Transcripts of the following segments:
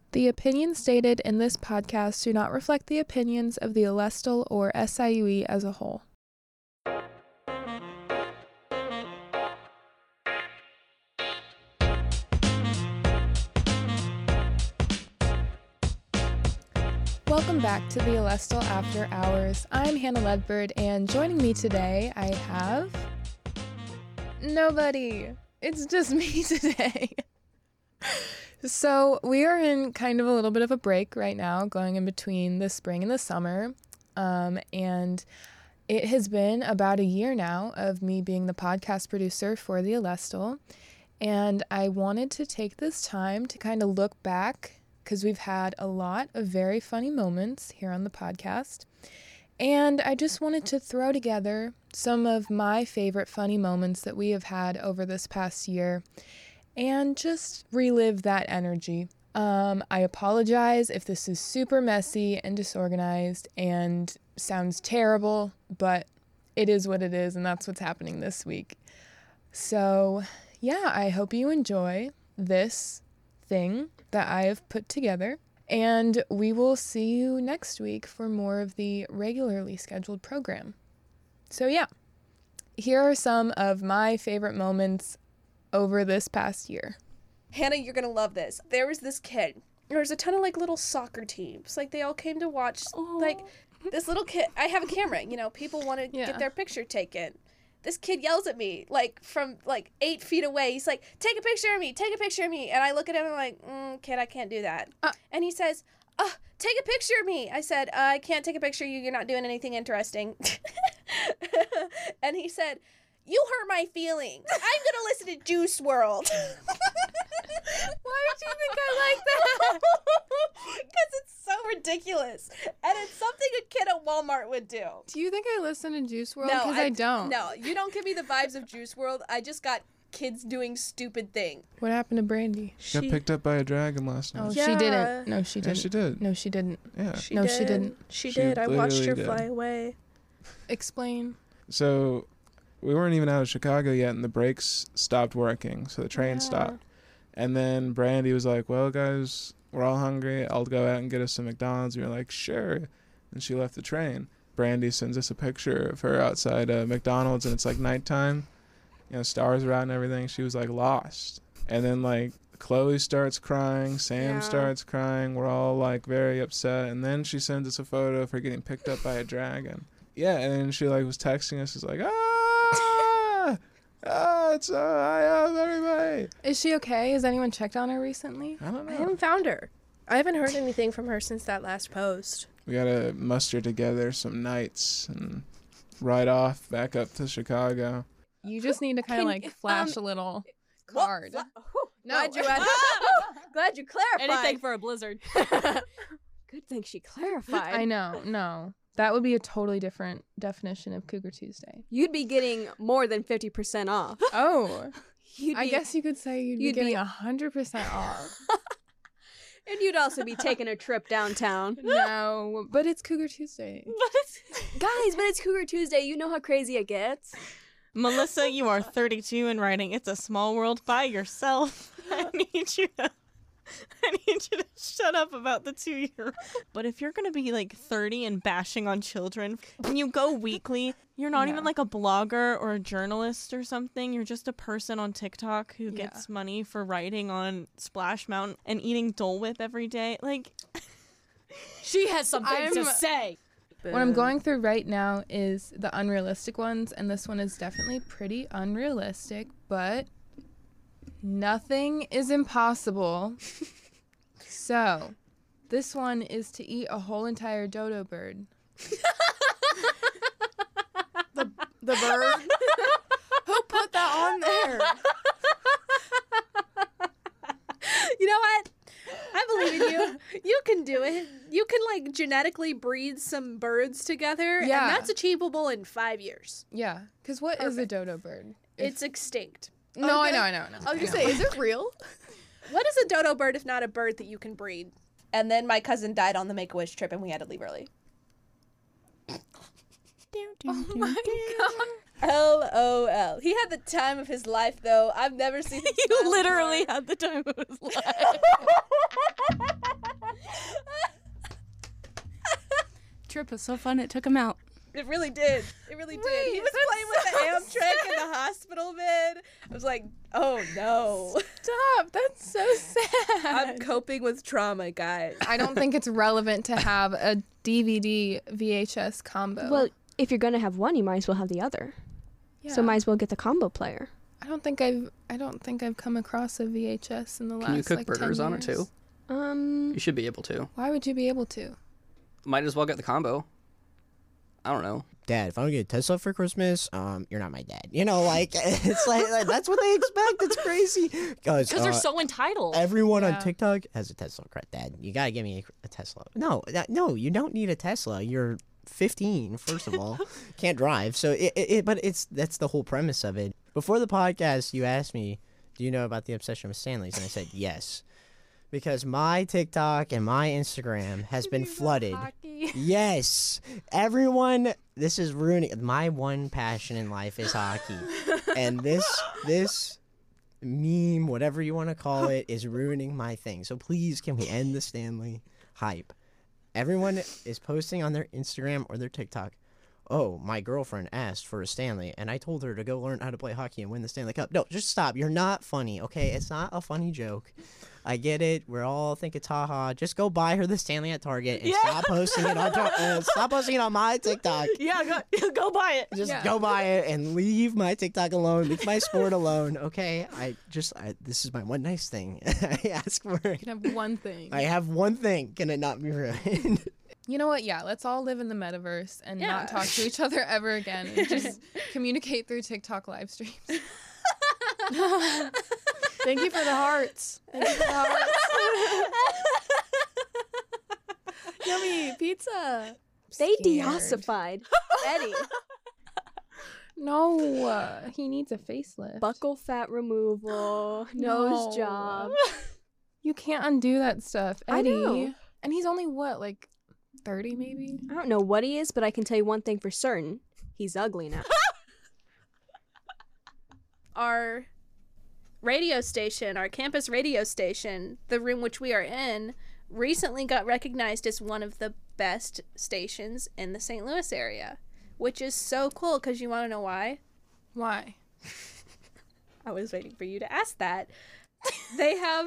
The opinions stated in this podcast do not reflect the opinions of the Alestle or SIUE as a whole. Welcome back to the Alestle After Hours. I'm Hannah Ledford, and joining me today I have... nobody. It's just me today. So we are in kind of a little bit of a break right now, going in between the spring and the summer. And it has been about a year now of me being the podcast producer for the Alestle. And I wanted to take this time to kind of look back, because we've had a lot of very funny moments here on the podcast. And I just wanted to throw together some of my favorite funny moments that we have had over this past year and just relive that energy. I apologize if this is super messy and disorganized and sounds terrible, but it is what it is, and that's what's happening this week. So, yeah, I hope you enjoy this thing that I have put together, and we will see you next week for more of the regularly scheduled program. So, yeah, here are some of my favorite moments over this past year. Hannah, you're gonna love this. There was this kid. There was a ton of little soccer teams. They all came to watch. This little kid. I have a camera. People want to get their picture taken. This kid yells at me from 8 feet away. He's like, "Take a picture of me! Take a picture of me!" And I look at him and I'm like, "Kid, I can't do that." And he says, "Take a picture of me." I said, "I can't take a picture of you. You're not doing anything interesting." And he said, "You hurt my feelings. I'm going to listen to Juice WRLD." Why did you think I like that? Because it's so ridiculous. And it's something a kid at Walmart would do. Do you think I listen to Juice WRLD? Because I don't. No, you don't give me the vibes of Juice WRLD. I just got kids doing stupid things. What happened to Brandy? She got picked up by a dragon last night. Oh, yeah. She didn't. No, she didn't. Yeah, she did. No, she didn't. Yeah. She did. She did. I watched her fly away. Explain. So, we weren't even out of Chicago yet, and the brakes stopped working, so the train stopped. And then Brandy was like, "Well, guys, we're all hungry. I'll go out and get us some McDonald's." We were like, "Sure." And she left the train. Brandy sends us a picture of her outside McDonald's, and it's nighttime. Stars are out and everything. She was lost. And then Chloe starts crying. Sam starts crying. We're all very upset. And then she sends us a photo of her getting picked up by a dragon. Yeah, and then she was texting us. She's like, it's I have everybody. Is she okay? Has anyone checked on her recently? I don't know. I haven't found her. I haven't heard anything from her since that last post. We gotta muster together some nights and ride off back up to Chicago. You just need to kind of flash a little card. No, glad you clarified. Anything for a blizzard. Good thing she clarified. I know. No. That would be a totally different definition of Cougar Tuesday. You'd be getting more than 50% off. Oh. I guess you could say you'd be getting 100% off. And you'd also be taking a trip downtown. No, but it's Cougar Tuesday. Guys, but it's Cougar Tuesday. You know how crazy it gets. Melissa, you are 32 and writing It's a Small World by yourself. I need you to shut up about the 2-year-old. But if you're going to be 30 and bashing on children, when you go weekly, you're not even a blogger or a journalist or something. You're just a person on TikTok who gets money for writing on Splash Mountain and eating Dole Whip every day. She has something to say. What I'm going through right now is the unrealistic ones, and this one is definitely pretty unrealistic, but nothing is impossible. So, this one is to eat a whole entire dodo bird. The bird? Who put that on there? You know what? I believe in you. You can do it. You can genetically breed some birds together, and that's achievable in 5 years. Yeah, because what is a dodo bird? It's extinct. No, I know. I was going to say, is it real? What is a dodo bird if not a bird that you can breed? And then my cousin died on the Make-A-Wish trip, and we had to leave early. Oh my god. LOL. He had the time of his life, though. I've never seen him You literally had the time of his life. trip was so fun it took him out. It really did. It really did. He was playing with the Amtrak in the hospital bed. I was like, oh no. Stop. That's so sad. I'm coping with trauma, guys. I don't think it's relevant to have a DVD VHS combo. Well, if you're gonna have one, you might as well have the other. yeah. So might as well get the combo player. I don't think I've come across a VHS in the last Can you cook like, burgers 10 on it too? years. You should be able to. Why would you be able to? Might as well get the combo. I don't know. Dad, if I don't get a Tesla for Christmas, you're not my dad. You know, like, it's like that's what they expect. It's crazy. Because they're so entitled. Everyone Yeah. on TikTok has a Tesla. Correct, Dad. You gotta give me a Tesla. No, you don't need a Tesla. You're 15, first of all. Can't drive. So but that's the whole premise of it. Before the podcast, you asked me, do you know about the obsession with Stanleys? And I said yes. Because my TikTok and my Instagram has been flooded. Yes. Everyone, this is ruining. My one passion in life is hockey. And this meme, whatever you want to call it, is ruining my thing. So please, can we end the Stanley hype? Everyone is posting on their Instagram or their TikTok, oh, my girlfriend asked for a Stanley, and I told her to go learn how to play hockey and win the Stanley Cup. No, just stop. You're not funny, okay? It's not a funny joke. I get it. We're all think it's haha. Just go buy her the Stanley at Target and stop posting it on stop posting it on my TikTok. Yeah, go buy it. Just go buy it and leave my TikTok alone. Leave my sport alone, okay? This is my one nice thing. I ask for it. You can have one thing. I have one thing. Can it not be ruined? You know what? Yeah, let's all live in the metaverse and not talk to each other ever again and just communicate through TikTok live streams. Thank you for the hearts. Thank you for the hearts. Yummy pizza. They Scared. deossified Eddie. No, he needs a facelift. Buckle fat removal, nose job. You can't undo that stuff, I Eddie. know. And he's only what, like 30 maybe? I don't know what he is, but I can tell you one thing for certain. He's ugly now. Our radio station, our campus radio station, the room which we are in, recently got recognized as one of the best stations in the St. Louis area, which is so cool because you want to know why? Why? I was waiting for you to ask that. They have...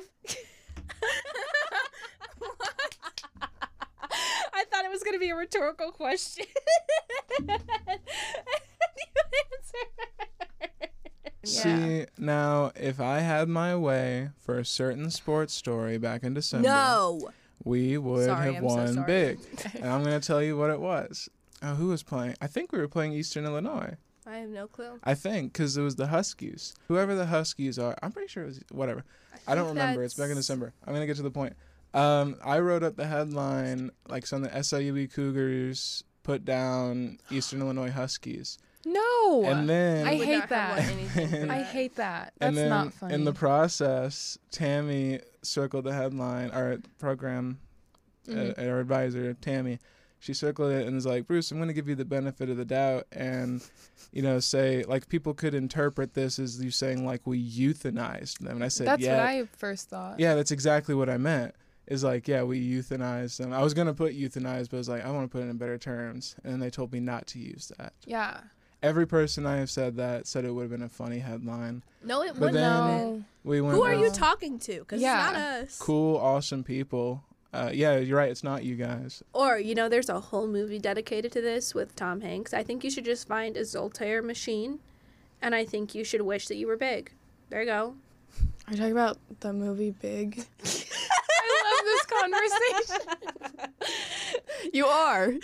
I thought it was going to be a rhetorical question. And you answered. See, now, if I had my way for a certain sports story back in December, we would Sorry, have I'm so won sorry. big. And I'm going to tell you what it was. Oh, who was playing? I think we were playing Eastern Illinois. I have no clue. I think, because it was the Huskies. Whoever the Huskies are, I'm pretty sure it was, whatever. I don't remember. It's back in December. I'm going to get to the point. I wrote up the headline, like, some of the SIUE Cougars put down Eastern Illinois Huskies. No. And then... I Would hate not have won that. anything for I that. hate that. And That's then not funny. in the process, Tammy circled the headline, our program, our advisor, Tammy, she circled it and was like, Bruce, I'm going to give you the benefit of the doubt and, say, like, people could interpret this as you saying, like, we euthanized them. And I said, That's yeah. what I first thought. Yeah, that's exactly what I meant. Is like, yeah, we euthanized them. I was going to put euthanized, but I was like, I want to put it in better terms. And they told me not to use that. Yeah. Every person I have said that said it would have been a funny headline. No, it But wouldn't. then we went Who are you with talking to? Because Yeah. it's not us. cool, awesome people. Yeah, you're right. It's not you guys. Or, there's a whole movie dedicated to this with Tom Hanks. I think you should just find a Zoltaire machine, and I think you should wish that you were big. There you go. Are you talking about the movie Big? I love this conversation. You are.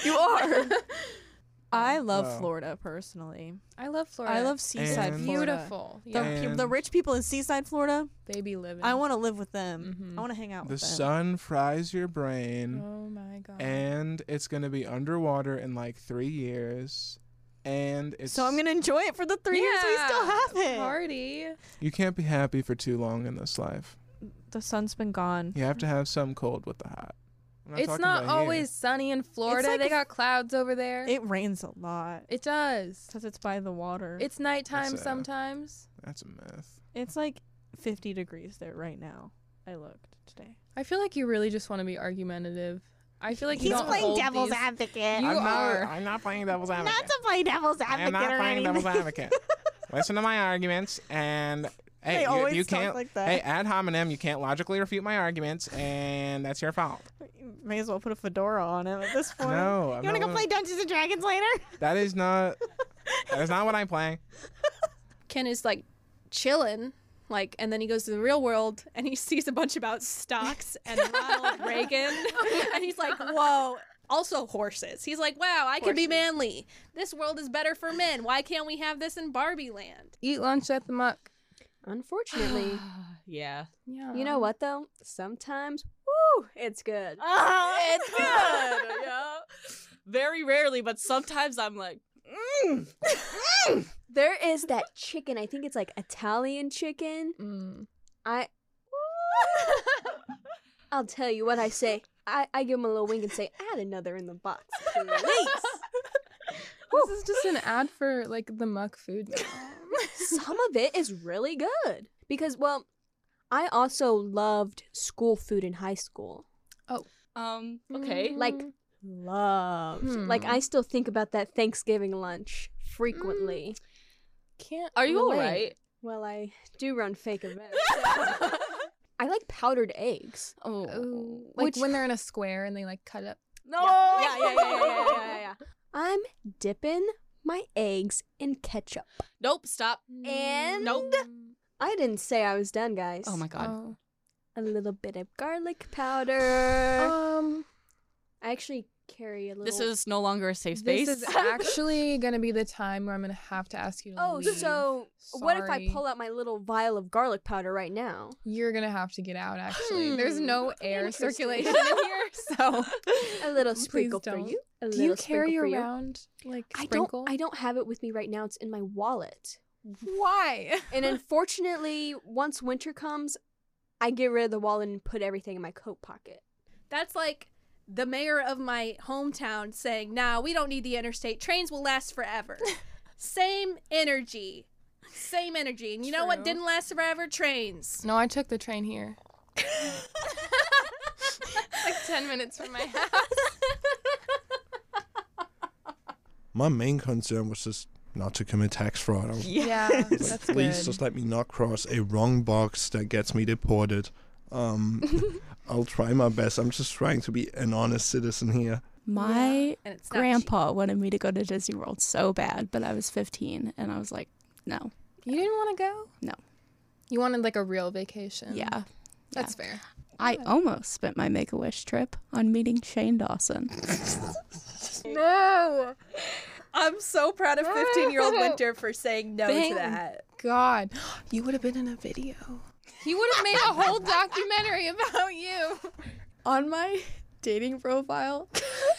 I love Wow. Florida, personally. I love Florida. I love seaside And- Florida. Beautiful. The, Yeah. And- the rich people in seaside Florida, They be living. I want to live with them. Mhm. I want to hang out The with them. sun fries your brain, Oh my god. and it's going to be underwater in like 3 years. And it's So I'm going to enjoy it for the 3 years we still have it. Party. you can't be happy for too long in this life. The sun's been gone. You have to have some cold with the hot. I'm It's talking not about here. always sunny in Florida. like They if- got clouds over there. It rains a lot It does. because it's by the water. It's nighttime That's, sometimes. That's a myth. It's like 50 degrees there right now. I looked today. I feel like you really just want to be argumentative. I feel like you He's don't playing hold devil's these- advocate. You are. I'm not playing devil's advocate. Not to play devil's I am advocate not or playing anything. devil's advocate. Listen to my arguments, and hey, They you always can't. talk like that. Hey, ad hominem, you can't logically refute my arguments, and that's your fault. May as well put a fedora on him at this point. No, I'm You want to not go play Dungeons and Dragons later? That is not. That is not what I'm playing. Ken is like chilling, like, and then he goes to the real world and he sees a bunch about stocks and Ronald Reagan, and he's like, whoa. Also horses. He's like, wow, I can be manly. This world is better for men. Why can't we have this in Barbie land? Eat lunch at the muck. Unfortunately. Yeah. Yeah. You know what though? Sometimes, woo, it's good. It's good. Yeah. Very rarely, but sometimes I'm like, There is that chicken. I think it's like Italian chicken. I'll tell you what I say. I give him a little wink and say, add another in the box, please. This is just an ad for like the muck food now. Some of it is really good. Because, well, I also loved school food in high school. okay. Like, loved. Like, I still think about that Thanksgiving lunch frequently. Can't. Are you relate. alright? Well, I do run fake events. I like powdered eggs. Ooh, like when they're in a square and they like cut up. No. Yeah. I'm dipping my eggs in ketchup. Nope. Stop. And Nope. I didn't say I was done, guys. Oh my god. Oh. A little bit of garlic powder. I actually carry a little. This is no longer a safe space. This is actually gonna be the time where I'm gonna have to ask you to Oh, leave. so what if I Sorry. pull out my little vial of garlic powder right now? You're gonna have to get out. Actually, there's no air Interesting. circulation in here, so A little Please sprinkle for don't. you. A do you little carry sprinkle for you. around like I sprinkle? don't have it with me right now. It's in my wallet. Why? And unfortunately, once winter comes, I get rid of the wallet and put everything in my coat pocket. That's like the mayor of my hometown saying, nah, we don't need the interstate. Trains will last forever. Same energy. Same energy. And you know what True. didn't last forever? Trains. No, I took the train here. Like 10 minutes from my house. My main concern was just not to commit tax fraud. Yeah, that's Please good. just let me not cross a wrong box that gets me deported. I'll try my best. I'm just trying to be an honest citizen here. My And it's not grandpa wanted me to go to Disney World so bad, but I was 15 and I was like, no. You didn't want to go? No. You wanted like a real vacation. Yeah. That's fair. I almost spent my Make-A-Wish trip on meeting Shane Dawson. No. I'm so proud of 15-year-old Winter for saying no Thank to that. God, you would have been in a video. He would have made a whole documentary about you. On my dating profile,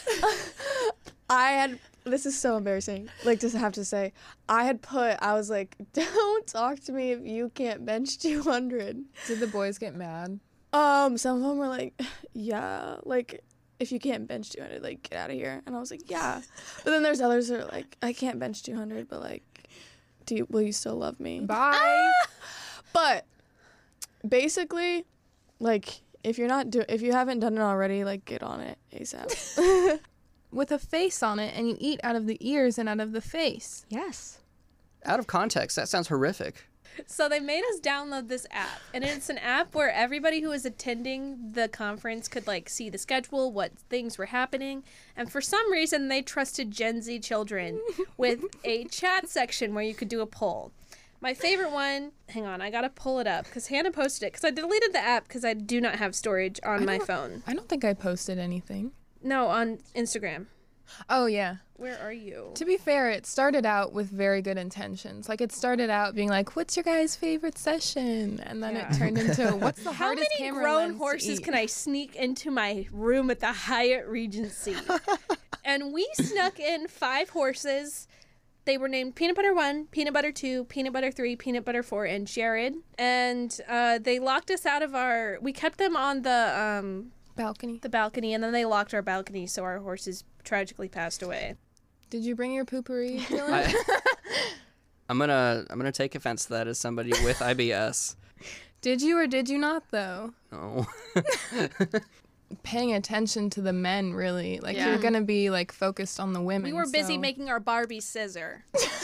I had, this is so embarrassing, like just have to say, I was like, don't talk to me if you can't bench 200. Did the boys get mad? Some of them were like, yeah, like, if you can't bench 200, like, get out of here. And I was like, yeah. But then there's others that are like, I can't bench 200, but like, will you still love me? Bye. But basically, like, if you haven't done it already, like, get on it ASAP. With a face on it, and you eat out of the ears and out of the face. Yes. Out of context, that sounds horrific. So they made us download this app, and it's an app where everybody who was attending the conference could like see the schedule, what things were happening, and for some reason they trusted Gen Z children with a chat section where you could do a poll. My favorite one, hang on, I gotta pull it up because Hannah posted it because I deleted the app because I do not have storage on my phone. I don't think I posted anything. No, on Instagram. Oh, yeah. Where are you? To be fair, it started out with very good intentions. Like, it started out being like, what's your guys' favorite session? And then it turned into, what's the How hardest many camera grown lens to horses eat? can I sneak into my room at the Hyatt Regency? And we snuck in 5 horses. They were named Peanut Butter 1, Peanut Butter 2, Peanut Butter 3, Peanut Butter 4, and Jared. And they locked us out of we kept them on the balcony, and then they locked our balcony, so our horses tragically passed away. Did you bring your poopery, Dylan? I'm gonna take offense to that as somebody with IBS. Did you or did you not, though? No. paying attention to the men, really. Like, you're going to be, like, focused on the women. We were busy making our Barbie scissor.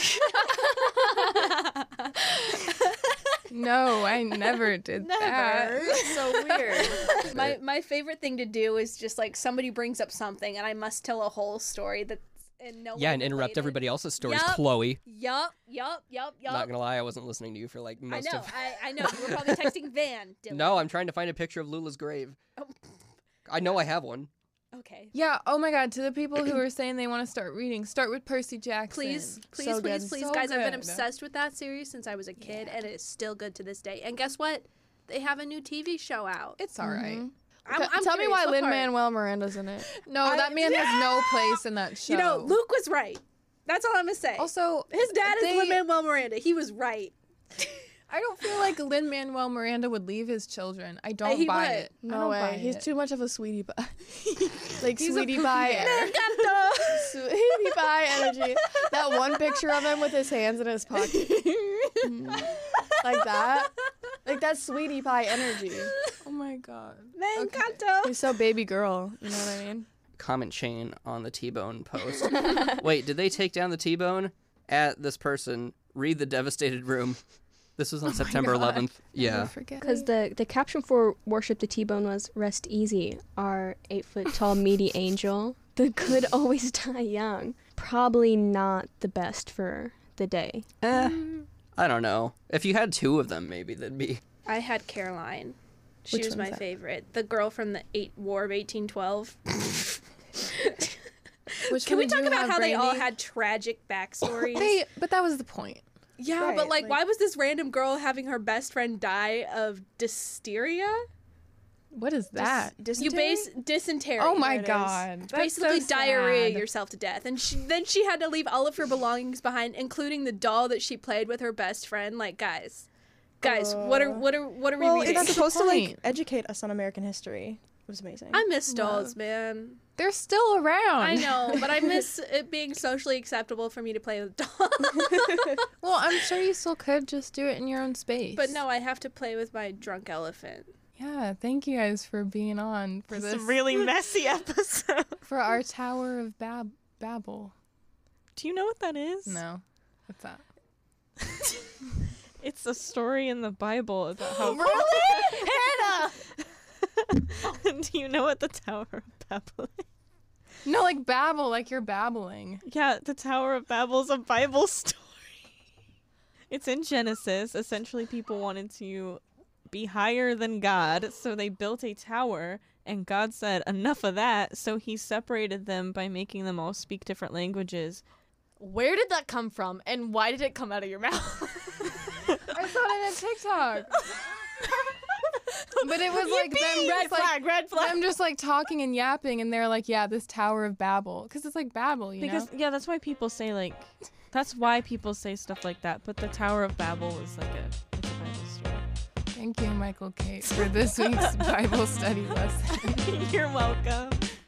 No, I never did that. It's so weird. My favorite thing to do is just, like, somebody brings up something, and I must tell a whole story that's and interrupt everybody else's stories. Yep. Chloe. Yup. Not gonna lie, I wasn't listening to you for like most of. I know. You were probably texting Van. Dylan. No, I'm trying to find a picture of Lula's grave. Oh. I know I have one. Okay. Yeah. Oh my God. To the people who are saying they want to start reading, start with Percy Jackson. Please, So please, good. guys. So I've been good. obsessed with that series since I was a kid, and it is still good to this day. And guess what? They have a new TV show out. It's all right. I'm Tell me curious, why what part? Lin-Manuel Miranda's in it. No, that man has no place in that show. You know, Luke was right. That's all I'm gonna say. Also, his dad is Lin-Manuel Miranda. He was right. I don't feel like Lin-Manuel Miranda would leave his children. I don't He buy would. it. I No don't way. buy He's it. too much of a sweetie pie. Like He's a sweetie pookie pie. bear. Sweetie pie energy. That one picture of him with his hands in his pocket. Like that. Like that's sweetie pie energy. Oh my God. Me encanta. He's so baby girl. You know what I mean? Comment chain on the T-Bone post. Wait, did they take down the T-Bone? At this person, read the devastated room. This was on September 11th. Yeah. Because the caption for Worship the T-Bone was, "Rest easy, our 8-foot-tall meaty angel. The good always die young." Probably not the best for the day. I don't know. If you had two of them, maybe that'd be. I had Caroline. She Which was one's my that? favorite. The girl from the War of 1812. Which Can one we did talk you about have, how they all Brandy? had tragic backstories? But that was the point. Yeah, Right, but like, like- why was this random girl having her best friend die of dysteria? What is that? You base dysentery. Oh my there it is. God. It's That's basically so diarrhea sad. yourself to death, and then she had to leave all of her belongings behind, including the doll that she played with her best friend. Like, guys, what are we Well, reading? it's supposed to like point? educate us on American history. It was amazing. I miss dolls, man. They're still around. I know, but I miss it being socially acceptable for me to play with dolls. Well, I'm sure you still could just do it in your own space. But no, I have to play with my drunk elephant. Yeah, thank you guys for being on for It's this a really messy episode. for our Tower of Babel. Do you know what that is? No, what's that? It's a story in the Bible about how. Really, Hannah? Do you know what the Tower of Babel is? No, like babble, like you're babbling. Yeah, the Tower of Babel is a Bible story. It's in Genesis. Essentially, people wanted to be higher than God, so they built a tower, and God said, enough of that, so he separated them by making them all speak different languages. Where did that come from, and why did it come out of your mouth? I saw it in a TikTok. But it was like them Red flag. them just like talking and yapping, and they're like, yeah, this Tower of Babel, because it's like Babel, you Because know. yeah, that's why people say that's why people say stuff like that. But the Tower of Babel is it's a Bible story. Thank you, Michael Kate, for this week's Bible study lesson. You're welcome.